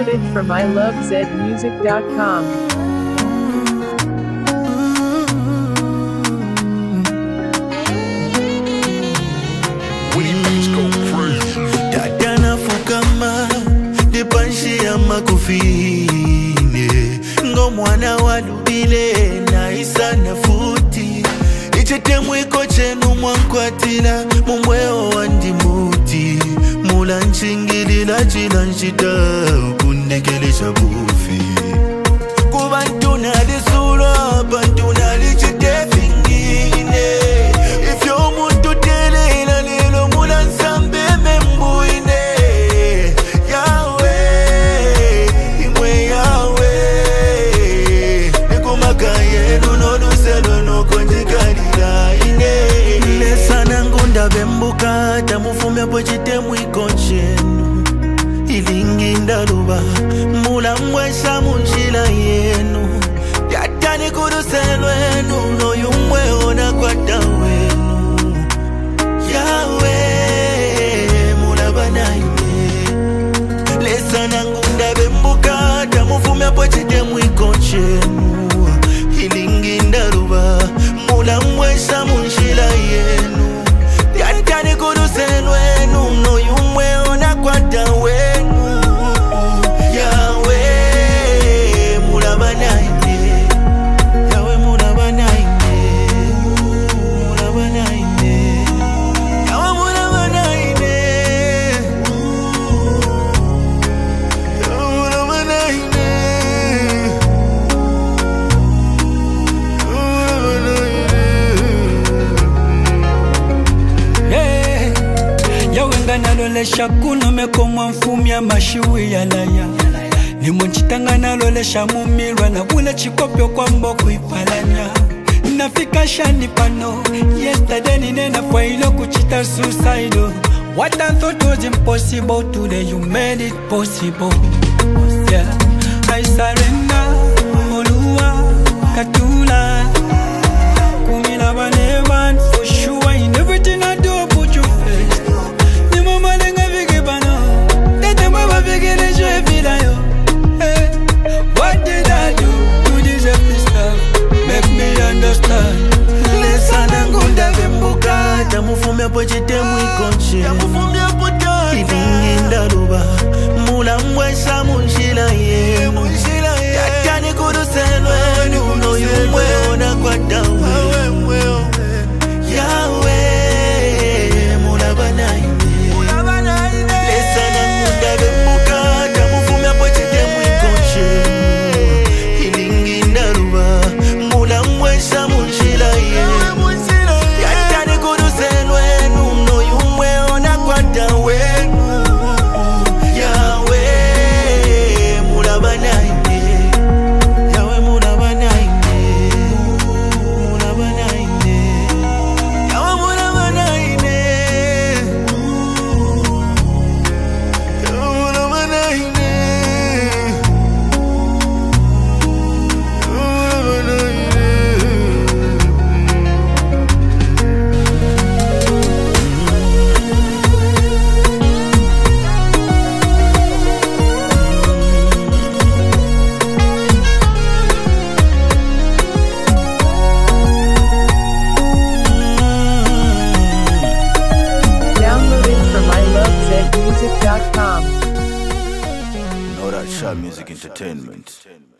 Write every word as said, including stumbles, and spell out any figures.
Downloaded from I love zed music dot com. Dadana fukama Depanshi ya makufine Ngomwana walubile na isa na futi Ichete mwiko chenu mwankwatila Mumweo wandimuti Mula nchingili la chila nchita Kundekele shabufi Kubantuna lisuro Bantuna lichete fingine Ifyo muntu tele ila lilo mula nsambe membuine Yahweh, imwe Yahweh Nikumaka yenu no luselo no konjikalila ine Lesana ngunda bembuka Tamufume pochite mwiko chenu Ilingi ndaluba Mula mwesha munjila yenu Yatani kuduselo enu No yumwe ona kwa tawenu Yahweh Mula banaine Lesana ngunda bembuka Tamufume pochite mwiko chenu Ilingi ndaluba Mula mwesha munjila yenu Yatani kuduselo enu No yumwe ona kwa tawenu Yahweh Mula banaine Yahweh mula banaine Mula banaine Yahweh mula banaine Yahweh mula banaine Hey, Yahweh nganalolesha kuno mekomwa mfumya mashiwi ya laya Nimunchitanga nalolesha mumilwa na ule chikopyo kwa mboku ipalanya Nafika shani pano Yesterday ninena kwa ilo kuchita suicide What I thought was impossible Today you made it possible. Yeah, I surrender Oluwa Katula Kumila banevan for sure. In everything I do put you first. Ni mama lenga vige bana Tete mama vige leje vida yo. Hey, what did I do to deserve this love? Make me understand. Lesana ngunda bembuka Tamufume pochite mwiko chenu Ilingi ndaluba Mula mwesha munjila yenu Yatani kuduselo enu No yumwe ona kwa tawenu Yahweh Mula banaine Lesana ngunda bembuka Tamufume pochite mwiko chenu Ilingi ndaluba Mula mwesha munjila yenu Yatani kuduselo enu No yumwe ona kwa tawenu Yahweh Mula banaine Yahweh mula banaine Mula banaine Yahweh mula banaine Yahweh mula banaine Yahweh mula Downloaded from I love zed music dot com. Nora Shah Music Entertainment.